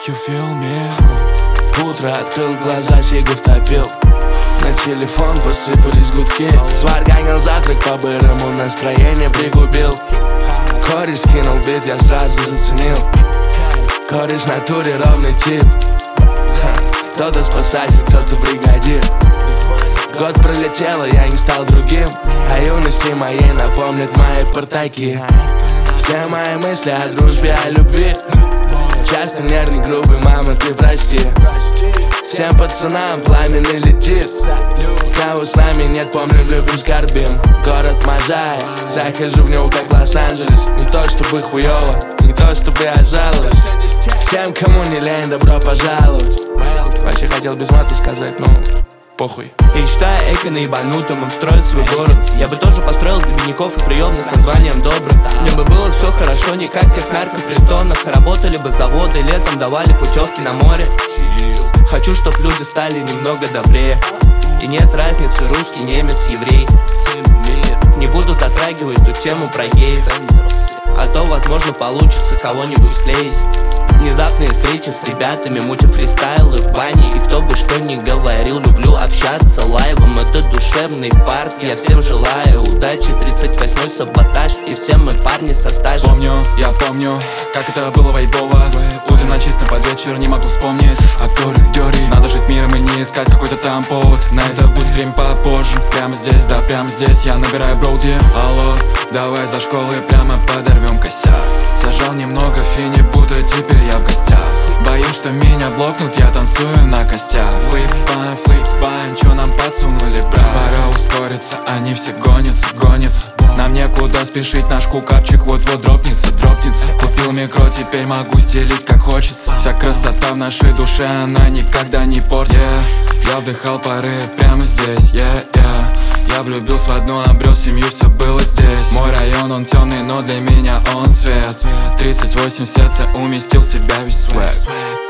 You feel me? Утро открыл глаза, сигу втопил. На телефон посыпались гудки. Сварганил завтрак по-бырому, настроение пригубил. Кореш скинул бит, я сразу заценил. Кореш в натуре ровный тип. Кто-то спасатель, кто-то бригадир. Год пролетел, и я не стал другим. О юности моей напомнят мои портаки. Все мои мысли о дружбе, о любви. Часто нервный, грубый, мама, ты прости. Всем пацанам пламенный летит. Кого с нами нет, помним, любим, скорбим. Город Можайя, захожу в него как Лос-Анджелес. Не то чтобы хуёво, не то чтобы я жалуюсь. Всем, кому не лень, добро пожаловать. Вообще хотел без мата сказать, ну, похуй. И считая эко наебанутым, он строит свой город. Я бы тоже построил для бедняков и приемных с названием добрых. Мне бы было все хорошо, не как в тех наркопритонах. Работали бы заводы, летом давали путевки на море. Хочу, чтоб люди стали немного добрее. И нет разницы, русский, немец, еврей. Не буду затрагивать ту тему про геев, а то, возможно, получится кого-нибудь склеить. Внезапные встречи с ребятами, мутим фристайлы в бане. И кто бы что ни говорил, люблю общаться лайвом. Это душевный парк, я всем желаю удачи. 38-й саботаж, и все мы парни со стажем. Я помню, как это было вайбово. Утро на чистом под вечер, не могу вспомнить актеры, дёри. Надо жить миром и не искать какой-то там повод. На это будет время попозже. Прямо здесь, да прямо здесь я набираю броуди. Алло, давай за школой прямо подорвем косяк. Зажал немного фини, будто теперь я в гостях. Боюсь, что меня блокнут, я танцую на костях. Флипаем, чё нам подсунули, брат? Пора ускориться, они все гонятся. Нам некуда спешить, наш кукапчик вот-вот дропнется. Купил микро, теперь могу стелить как хочется. Вся красота в нашей душе, она никогда не портится. Я вдыхал пары прямо здесь, Я влюбился в одну, обрел семью, все было здесь. Мой район, он темный, но для меня он свет. 38 в сердце, уместил в себя весь свет.